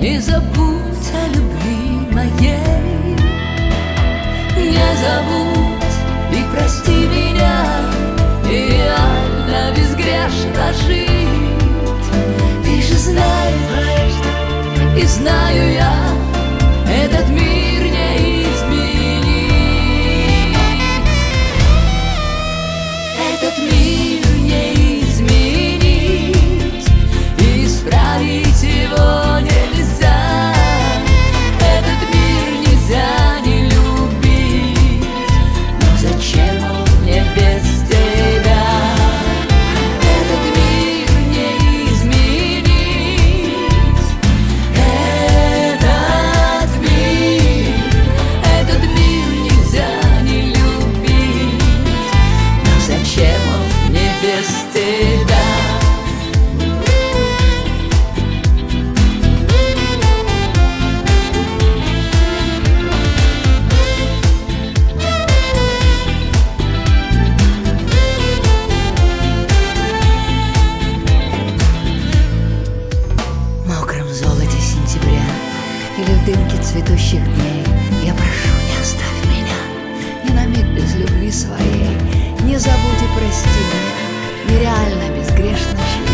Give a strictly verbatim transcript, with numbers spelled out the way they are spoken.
Не забудь о любви моей, не забудь и прости меня, идеально, безгрешно жить. Ты же знаешь, и знаю я, этот мир не изменить. Этот мир не изменить, и исправить его нельзя. Этот мир нельзя не любить, но зачем он мне без тебя? Этот мир не изменить, этот мир, этот мир нельзя не любить, но зачем он мне без тебя? В мокром золоте сентября или в дымке цветущих дней я прошу, не оставь меня ни на миг без любви своей. Не забудь и прости меня, нереально безгрешно жить.